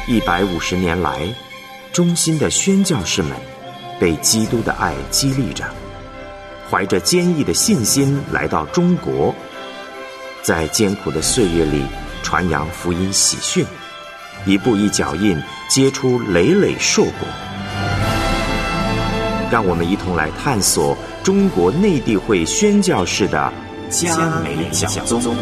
150年来，忠心的宣教士们被基督的爱激励着，怀着坚毅的信心来到中国，在艰苦的岁月里传扬福音喜讯，一步一脚印结出累累硕果。让我们一同来探索中国内地会宣教士的嘉美讲宗。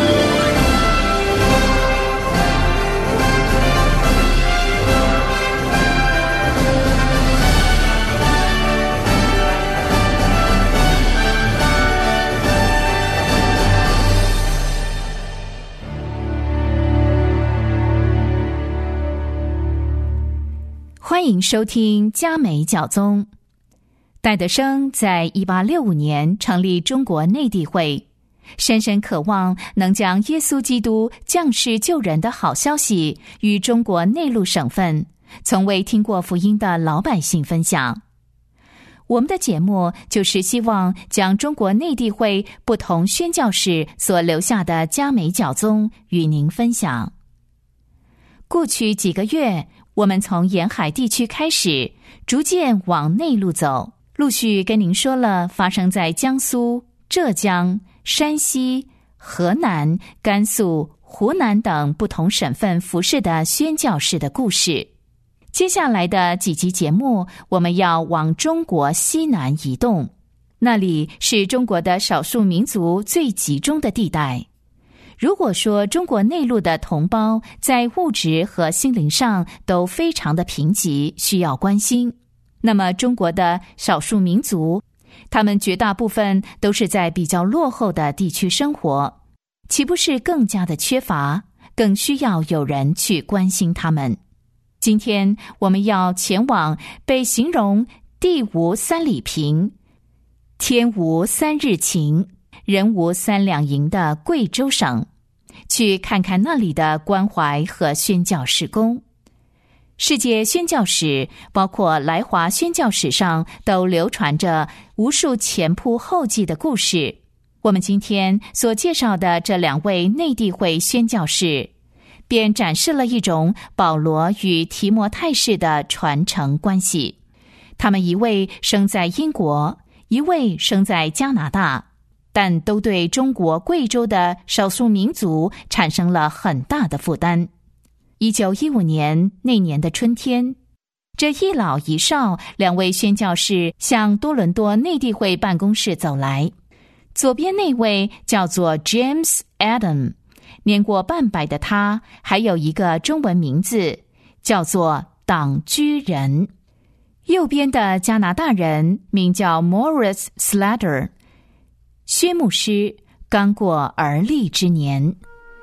欢迎收听嘉美讲宗。戴德生在1865年成立中国内地会，深深渴望能将耶稣基督降世救人的好消息与中国内陆省份从未听过福音的老百姓分享。我们的节目就是希望将中国内地会不同宣教士所留下的嘉美讲宗与您分享。过去几个月，我们从沿海地区开始，逐渐往内陆走，陆续跟您说了发生在江苏、浙江、山西、河南、甘肃、湖南等不同省份服事的宣教士的故事。接下来的几集节目，我们要往中国西南移动，那里是中国的少数民族最集中的地带。如果说中国内陆的同胞在物质和心灵上都非常的贫瘠，需要关心，那么中国的少数民族，他们绝大部分都是在比较落后的地区生活，岂不是更加的缺乏，更需要有人去关心他们。今天我们要前往被形容地无三里平，天无三日晴，人无三两银的贵州省，去看看那里的关怀和宣教事工。世界宣教史，包括来华宣教史上，都流传着无数前仆后继的故事。我们今天所介绍的这2位内地会宣教士，便展示了一种保罗与提摩太式的传承关系。他们一位生在英国，一位生在加拿大，但都对中国贵州的少数民族产生了很大的负担。1915年那年的春天，这一老一少2位宣教士向多伦多内地会办公室走来。左边那位叫做 James Adam， 年过半百的他还有一个中文名字叫做党居人。右边的加拿大人名叫 Morris Slater， 薛牧师刚过而立之年。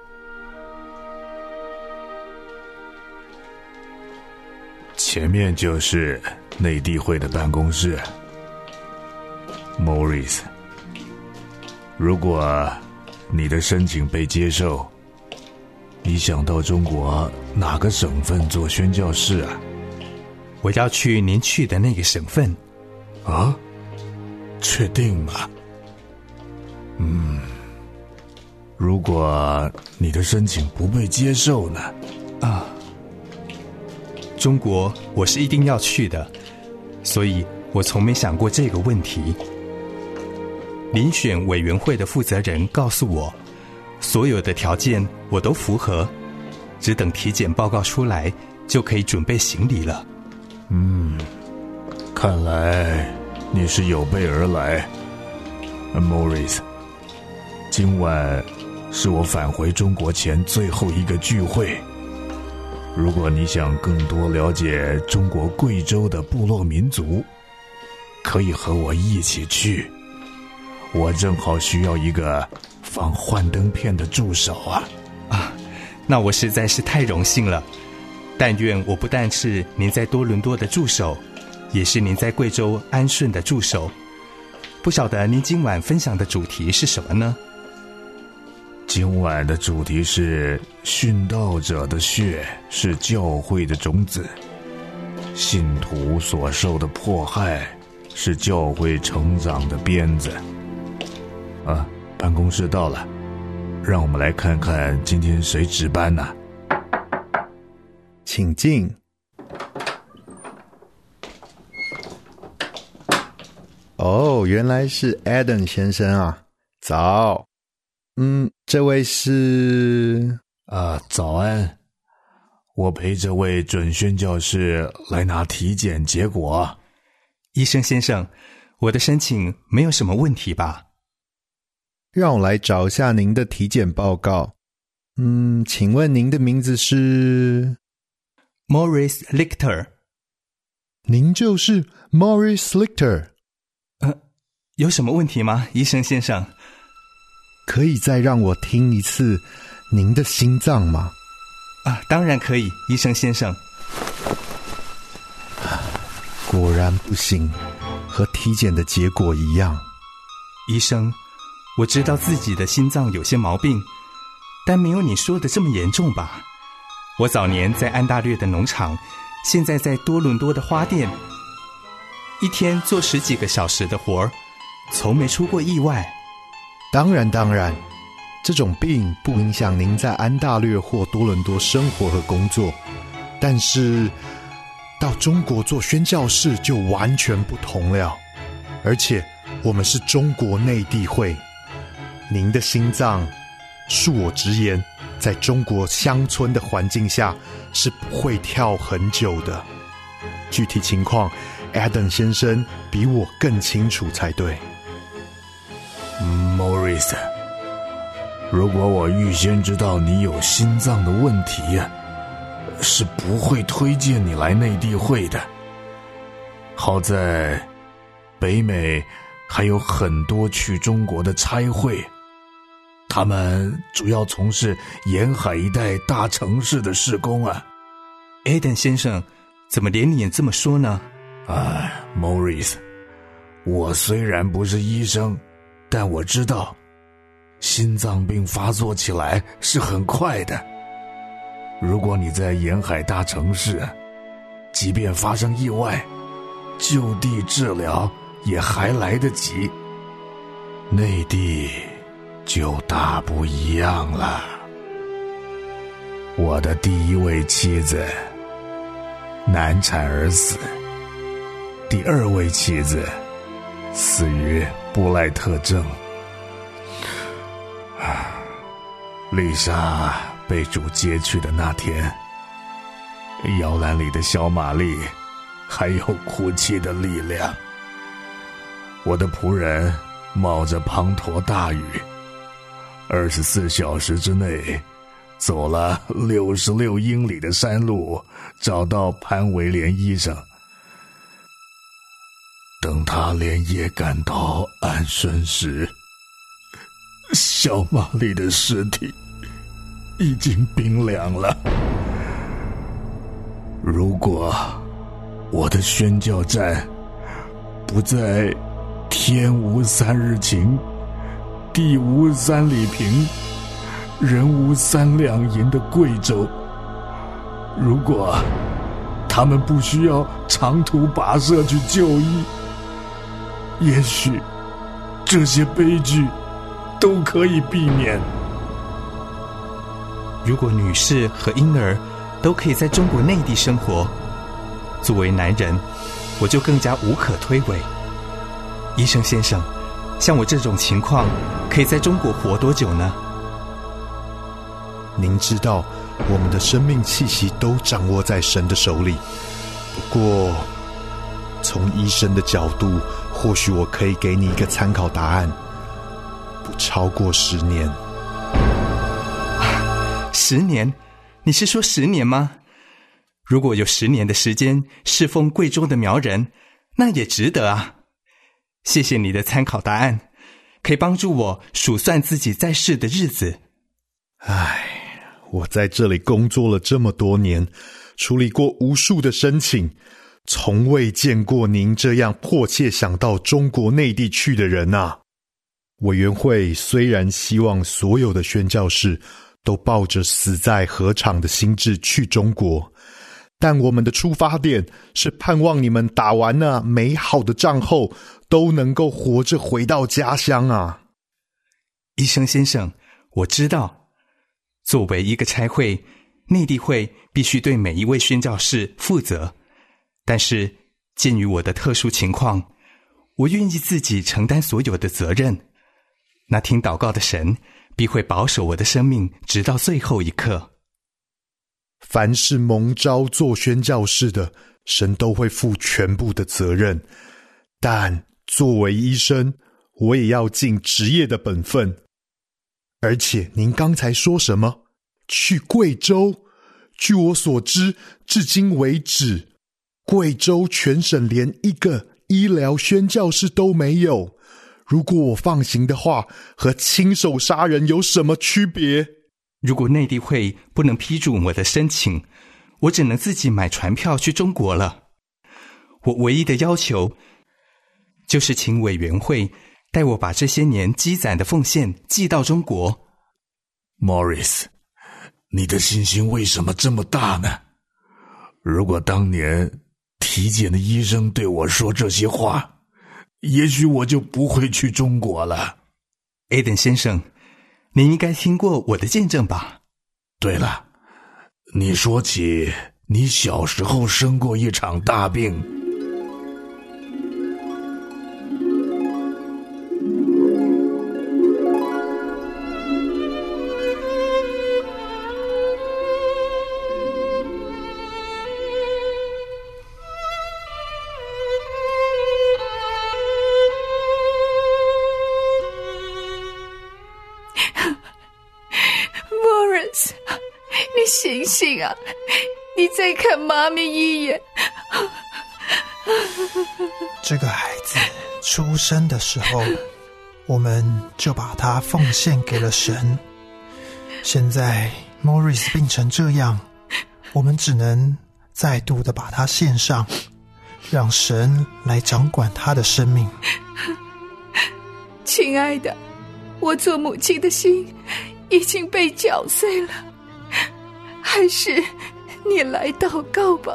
前面就是内地会的办公室。 Morris， 如果你的申请被接受，你想到中国哪个省份做宣教士啊？ 我要去您去的那个省份。 啊？确定吗？如果你的申请不被接受呢？ 中国我是一定要去的，所以我从没想过这个问题。遴选委员会的负责人告诉我，所有的条件我都符合，只等体检报告出来就可以准备行李了。 看来你是有备而来。Morris， 今晚是我返回中国前最后一个聚会。如果你想更多了解中国贵州的部落民族，可以和我一起去。我正好需要一个放幻灯片的助手啊！ 那我实在是太荣幸了。但愿我不但是您在多伦多的助手，也是您在贵州安顺的助手。不晓得您今晚分享的主题是什么呢？ 今晚的主题是殉道者的血是教会的种子，信徒所受的迫害是教会成长的鞭子。办公室到了，让我们来看看今天谁值班呢？ 请请进。哦，原来是 Adam 先生啊，早。这位是…… 早安。我陪这位准宣教士来拿体检结果。 医生先生，我的申请没有什么问题吧？ 让我来找一下您的体检报告。请问您的名字是 Maurice Lichter。 您就是 Maurice Lichter。 有什么问题吗，医生先生？ 可以再让我听一次您的心脏吗？ 当然可以，医生先生。 果然不行，和体检的结果一样。 医生，我知道自己的心脏有些毛病，但没有你说的这么严重吧？我早年在安大略的农场，现在在多伦多的花店，一天做10几个小时的活儿，从没出过意外。 当然，这种病不影响您在安大略或多伦多生活和工作，但是到中国做宣教士就完全不同了。而且我们是中国内地会，您的心脏，恕我直言，在中国乡村的环境下是不会跳很久的。具体情况 Adam 先生比我更清楚才对。 Maurice， 如果我预先知道你有心脏的问题，是不会推荐你来内地会的。好在北美还有很多去中国的差会，他们主要从事沿海一带大城市的事工啊。 Adam 先生，怎么连你也这么说呢 ？Maurice， 我虽然不是医生，但我知道心脏病发作起来是很快的。如果你在沿海大城市，即便发生意外，就地治疗也还来得及。内地就大不一样了。我的第一位妻子难产而死，第2位妻子死于布赖特症。丽莎被主接去的那天，摇篮里的小玛丽还有哭泣的力量。我的仆人冒着滂沱大雨，24小时之内走了66英里的山路，找到潘维廉医生。等他连夜赶到安顺时，小玛丽的尸体已经冰凉了。如果我的宣教站不在天无3日晴，地无3里平，人无3两银的贵州，如果他们不需要长途跋涉去就医，也许这些悲剧都可以避免。 如果女士和婴儿都可以在中国内地生活，作为男人，我就更加无可推诿。医生先生，像我这种情况，可以在中国活多久呢？ 您知道，我们的生命气息都掌握在神的手里。不过，从医生的角度，或许我可以给你一个参考答案，不超过10年。 10年？你是说10年吗？如果有10年的时间侍奉贵州的苗人，那也值得啊。谢谢你的参考答案，可以帮助我数算自己在世的日子。 我在这里工作了这么多年，处理过无数的申请，从未见过您这样迫切想到中国内地去的人啊。委员会虽然希望所有的宣教士都抱着死在禾场的心志去中国，但我们的出发点是盼望你们打完那美好的仗后，都能够活着回到家乡啊。 医生先生，我知道，作为一个差会， 内地会必须对每一位宣教士负责，但是鉴于我的特殊情况，我愿意自己承担所有的责任。那听祷告的神必会保守我的生命直到最后一刻。 凡是蒙召做宣教士的，神都会负全部的责任。但作为医生，我也要尽职业的本分。而且您刚才说什么？去贵州？据我所知，至今为止，贵州全省连一个医疗宣教士都没有。如果我放行的话，和亲手杀人有什么区别？ 如果内地会不能批准我的申请，我只能自己买船票去中国了。我唯一的要求就是请委员会带我把这些年积攒的奉献寄到中国。 Morris， 你的信心为什么这么大呢？如果当年体检的医生对我说这些话，也许我就不会去中国了。 Aiden 先生，您应该听过我的见证吧？ 对了，你说起你小时候生过一场大病。 醒醒啊！你再看妈咪一眼。 这个孩子出生的时候，我们就把他奉献给了神。现在 Morris 病成这样，我们只能再度的把他献上，让神来掌管他的生命。 亲爱的，我做母亲的心已经被搅碎了，还是你来祷告吧。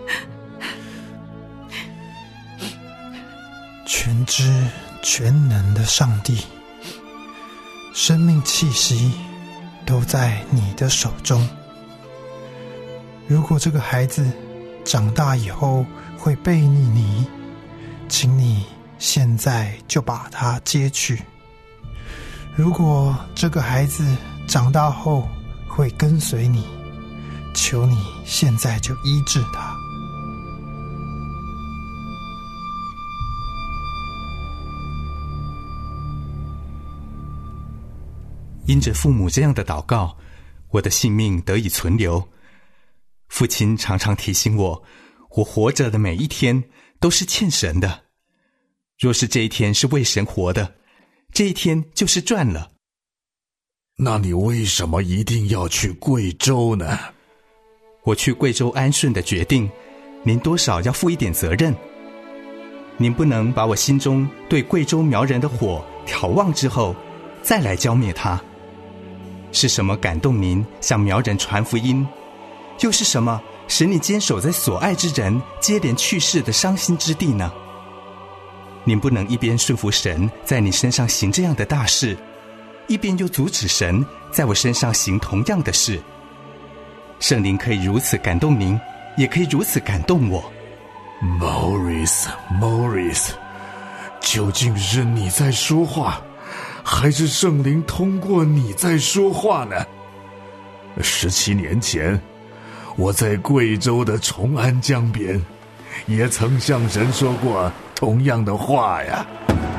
全知全能的上帝，生命气息都在你的手中。如果这个孩子长大以后会背逆你，请你现在就把他接去。如果这个孩子长大后会跟随你，求你现在就医治他。 因着父母这样的祷告，我的性命得以存留。父亲常常提醒我，我活着的每一天都是欠神的。若是这一天是为神活的，这一天就是赚了。 那你为什么一定要去贵州呢？ 我去贵州安顺的决定，您多少要负一点责任。您不能把我心中对贵州苗人的火挑旺之后，再来浇灭它。是什么感动您向苗人传福音？又是什么使你坚守在所爱之人接连去世的伤心之地呢？您不能一边顺服神在你身上行这样的大事，一边又阻止神在我身上行同样的事。圣灵可以如此感动您，也可以如此感动我。 Morris， 究竟是你在说话，还是圣灵通过你在说话呢？17年前，我在贵州的崇安江边，也曾向神说过同样的话呀。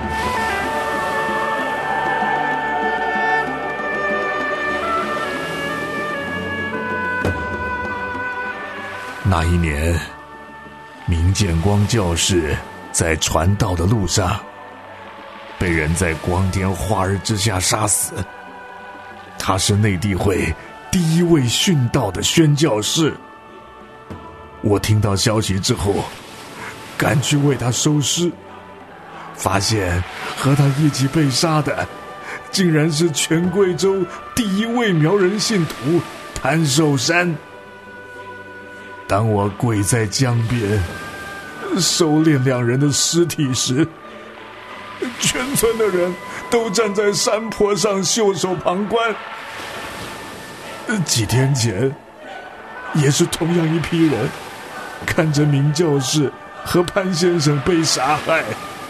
那一年，明建光教士在传道的路上被人在光天化日之下杀死。他是内地会第一位殉道的宣教士。我听到消息之后，赶去为他收尸，发现和他一起被杀的，竟然是全贵州第一位苗人信徒谭寿山。当我跪在江边收敛两人的尸体时，全村的人都站在山坡上袖手旁观。几天前， 也是同样一批人，看着明教士和潘先生被杀害。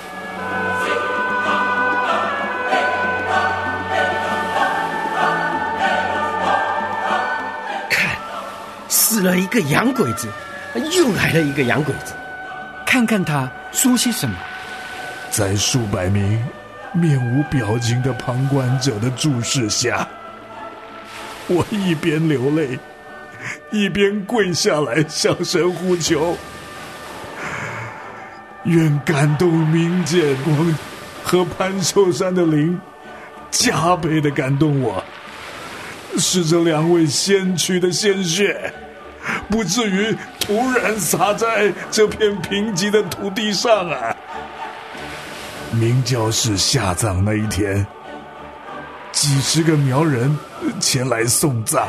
看，死了一个洋鬼子，又来了一个洋鬼子，看看他说些什么。 在数百名面无表情的旁观者的注视下，我一边流泪，一边跪下来向神呼求，愿感动明建光和潘寿山的灵加倍的感动我，使这两位先驱的鲜血不至于突然洒在这片贫瘠的土地上啊！明教士下葬那一天，几十个苗人前来送葬。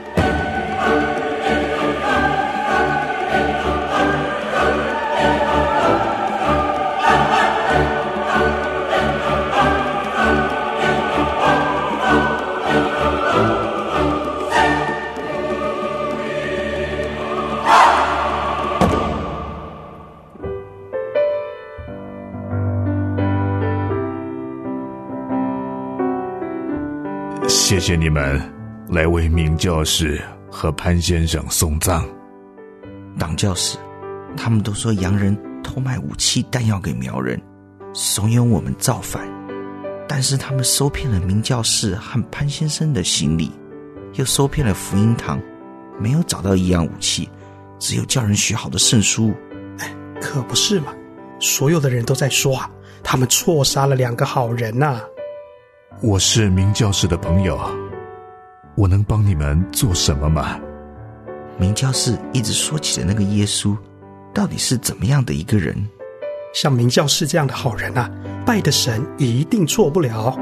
谢谢你们来为明教士和潘先生送葬。 党教士，他们都说洋人偷卖武器弹药给苗人，怂恿我们造反，但是他们收骗了明教士和潘先生的行李，又收骗了福音堂，没有找到一样武器，只有叫人学好的圣书。 可不是嘛，所有的人都在说啊，他们错杀了2个好人啊。 我是明教士的朋友，我能帮你们做什么吗？ 明教士一直说起的那个耶稣，到底是怎么样的一个人？ 像明教士这样的好人啊，拜的神一定错不了。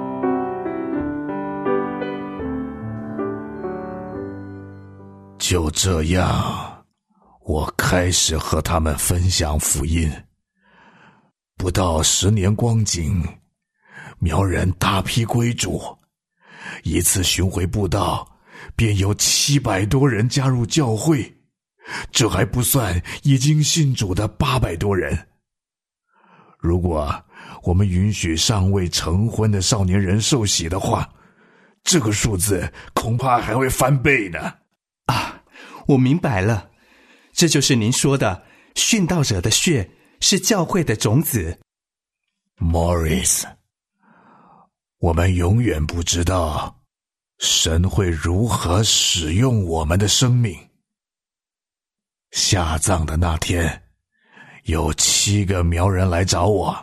就这样，我开始和他们分享福音。不到10年光景，苗人大批归主，一次巡回布道便有700多人加入教会，这还不算已经信主的800多人。如果我们允许尚未成婚的少年人受洗的话，这个数字恐怕还会翻倍呢。 啊，我明白了，这就是您说的殉道者的血是教会的种子。 Morris，我们永远不知道神会如何使用我们的生命。下葬的那天，有7个苗人来找我。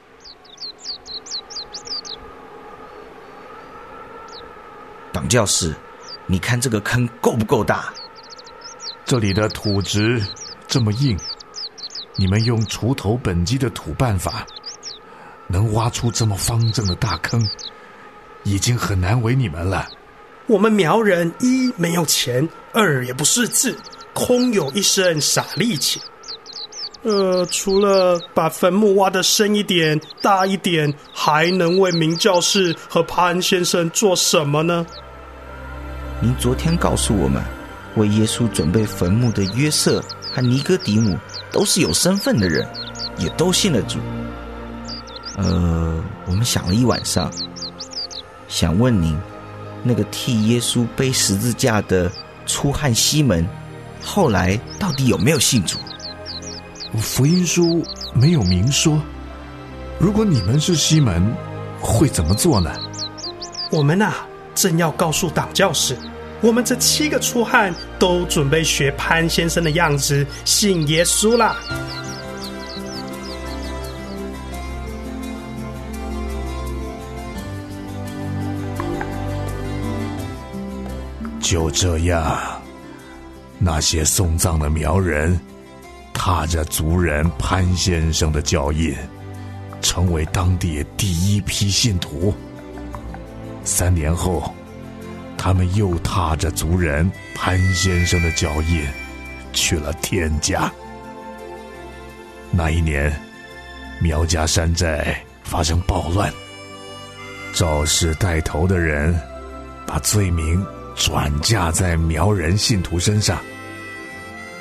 党教士，你看这个坑够不够大？ 这里的土质这么硬，你们用锄头本基的土办法，能挖出这么方正的大坑，已经很难为你们了。 我们苗人1没有钱，2也不识字，空有一身傻力气。除了把坟墓挖得深一点、大一点，还能为明教士和潘先生做什么呢？ 您昨天告诉我们，为耶稣准备坟墓的约瑟和尼哥底母都是有身份的人，也都信了主。我们想了一晚上，想问您，那个替耶稣背十字架的粗汉西门，后来到底有没有信主？ 福音书没有明说。如果你们是西门，会怎么做呢？ 我们正要告诉党教士，我们这7个粗汉都准备学潘先生的样子，信耶稣啦。 就这样，那些送葬的苗人踏着族人潘先生的脚印，成为当地第一批信徒。3年后，他们又踏着族人潘先生的脚印，去了天家。那一年，苗家山寨发生暴乱，肇事带头的人把罪名转嫁在苗人信徒身上，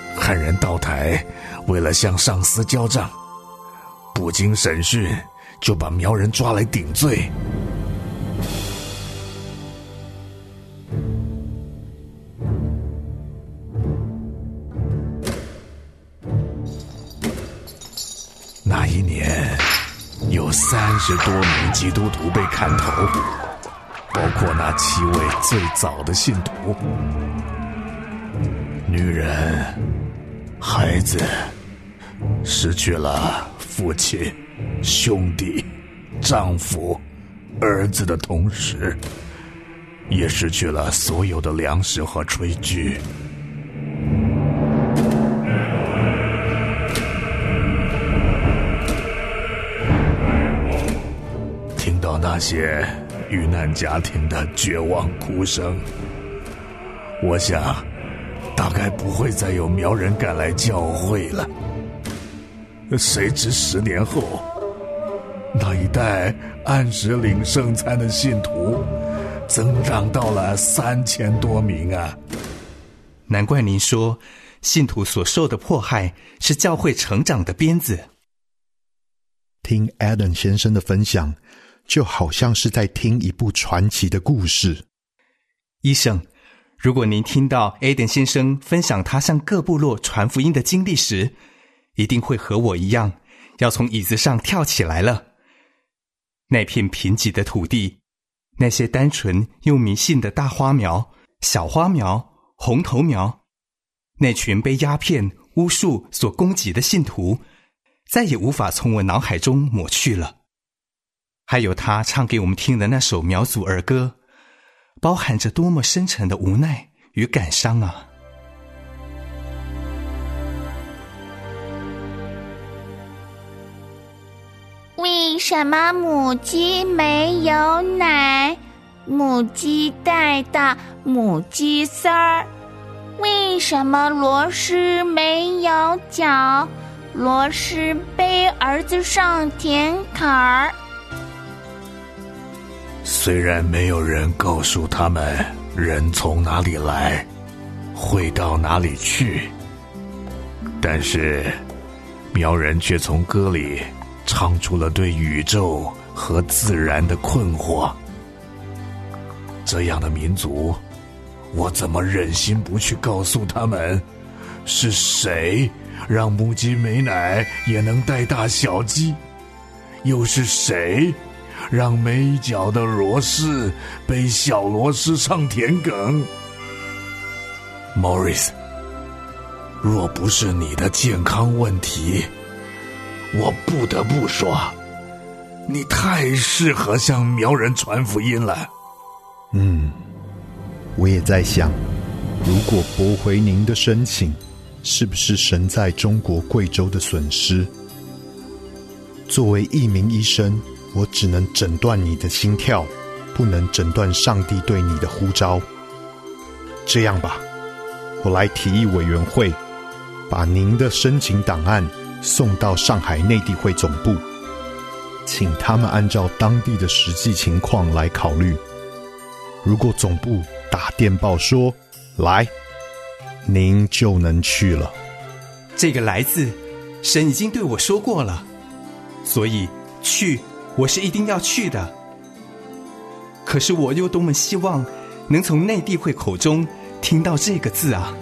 汉人到台，为了向上司交账，不经审讯就把苗人抓来顶罪。那一年，有30多名基督徒被砍头，包括那7位最早的信徒。女人、孩子失去了父亲、兄弟、丈夫、儿子的同时，也失去了所有的粮食和炊具。听到那些遇难家庭的绝望哭声，我想大概不会再有苗人赶来教会了。谁知10年后，那一代按时领圣餐的信徒增长到了3000多名啊！ 难怪您说，信徒所受的迫害是教会成长的鞭子。 听 Adam 先生的分享，就好像是在听一部传奇的故事。 医生，如果您听到 Adam 先生分享他向各部落传福音的经历时，一定会和我一样，要从椅子上跳起来了。那片贫瘠的土地，那些单纯又迷信的大花苗、小花苗、红头苗，那群被鸦片、巫术所攻击的信徒，再也无法从我脑海中抹去了。还有他唱给我们听的那首苗族儿歌，包含着多么深沉的无奈与感伤啊！ 为什么母鸡没有奶？母鸡带的母鸡丝儿。为什么螺蛳没有脚？螺蛳背儿子上田坎儿。 虽然没有人告诉他们人从哪里来，会到哪里去，但是苗人却从歌里唱出了对宇宙和自然的困惑。这样的民族，我怎么忍心不去告诉他们，是谁让母鸡没奶也能带大小鸡？又是谁让没脚的螺蛳背小螺蛳上田埂？ Morris， 若不是你的健康问题，我不得不说，你太适合向苗人传福音了。 我也在想，如果驳回您的申请，是不是神在中国贵州的损失？作为一名医生，我只能诊断你的心跳，不能诊断上帝对你的呼召。这样吧，我来提议委员会，把您的申请档案送到上海内地会总部，请他们按照当地的实际情况来考虑。如果总部打电报说来，您就能去了。 这个来字，神已经对我说过了，所以去，我是一定要去的。可是我又多么希望能从内地会口中听到这个字啊！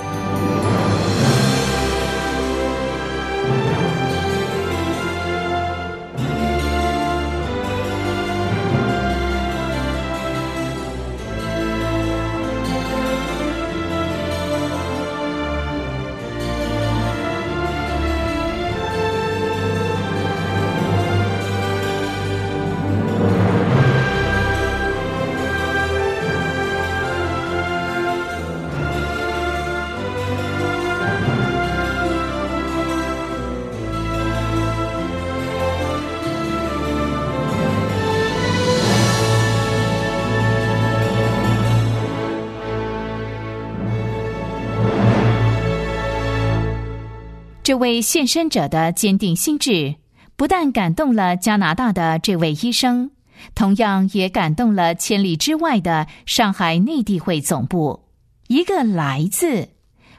这位献身者的坚定心志，不但感动了加拿大的这位医生，同样也感动了千里之外的上海内地会总部。一个来字，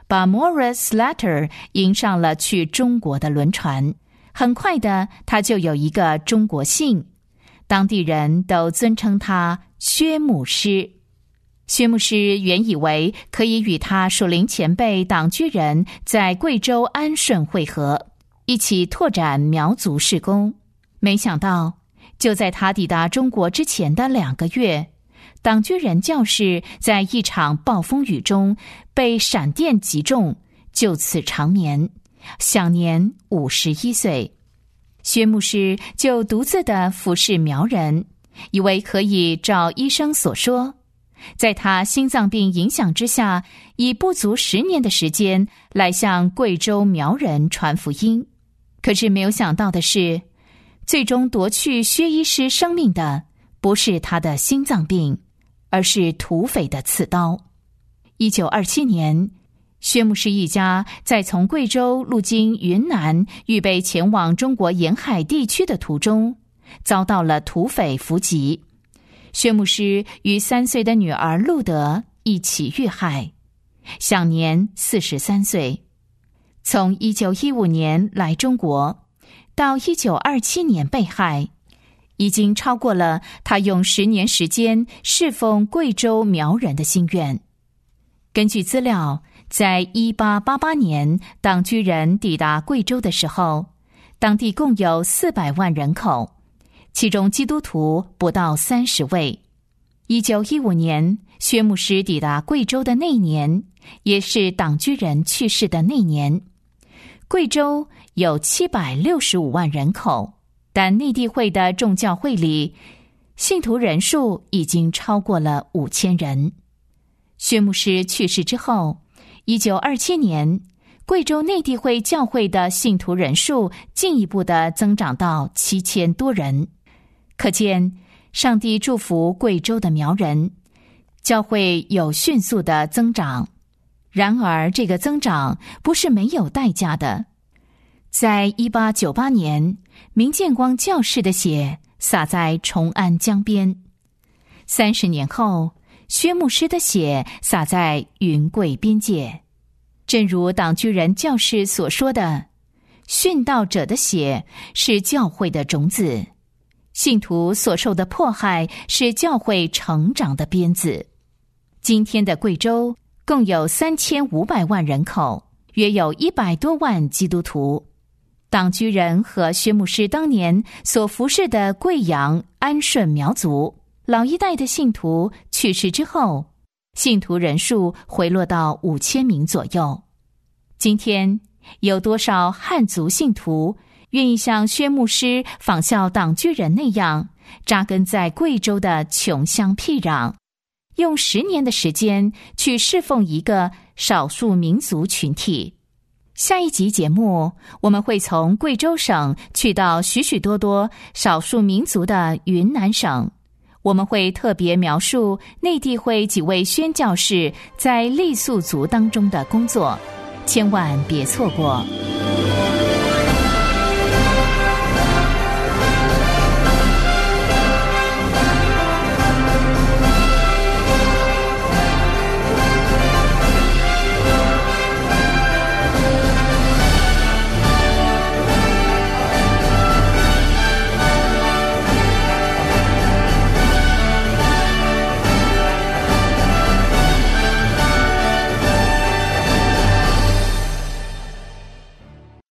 把 Morris Slater 迎上了去中国的轮船。很快的，他就有一个中国姓，当地人都尊称他薛牧师。薛牧师原以为可以与他属灵前辈党居人在贵州安顺会合，一起拓展苗族事工。没想到，就在他抵达中国之前的2个月，党居人教士在一场暴风雨中被闪电击中，就此长眠，享年51岁。薛牧师就独自的服侍苗人，以为可以照医生所说，在他心脏病影响之下，以不足10年的时间来向贵州苗人传福音。可是没有想到的是，最终夺去薛医师生命的不是他的心脏病，而是土匪的刺刀。1927年，薛牧师一家在从贵州路经云南，预备前往中国沿海地区的途中，遭到了土匪伏击。薛牧师与3岁的女儿路德一起遇害，享年43岁。从1915年来中国，到1927年被害，已经超过了他用10年时间侍奉贵州苗人的心愿。根据资料，在1888年党居人抵达贵州的时候，当地共有400万人口，其中基督徒不到30位。1915年，薛牧师抵达贵州的那年，也是党居人去世的那年。贵州有765万人口，但内地会的众教会里，信徒人数已经超过了5000人。薛牧师去世之后，1927年，贵州内地会教会的信徒人数进一步的增长到7000多人。可见上帝祝福贵州的苗人，教会有迅速的增长。然而这个增长不是没有代价的。在1898年，明建光教士的血洒在崇安江边，30年后，薛牧师的血洒在云贵边界。正如党居人教士所说的，殉道者的血是教会的种子，信徒所受的迫害是教会成长的鞭子。今天的贵州共有3500万人口，约有100多万基督徒。党居人和薛牧师当年所服侍的贵阳、安顺苗族老一代的信徒去世之后，信徒人数回落到5000名左右。今天有多少汉族信徒愿意像薛牧师仿效党居人那样，扎根在贵州的穷乡僻壤，用10年的时间去侍奉一个少数民族群体？下一集节目，我们会从贵州省去到许许多多少数民族的云南省，我们会特别描述内地会几位宣教士在傈僳族当中的工作，千万别错过。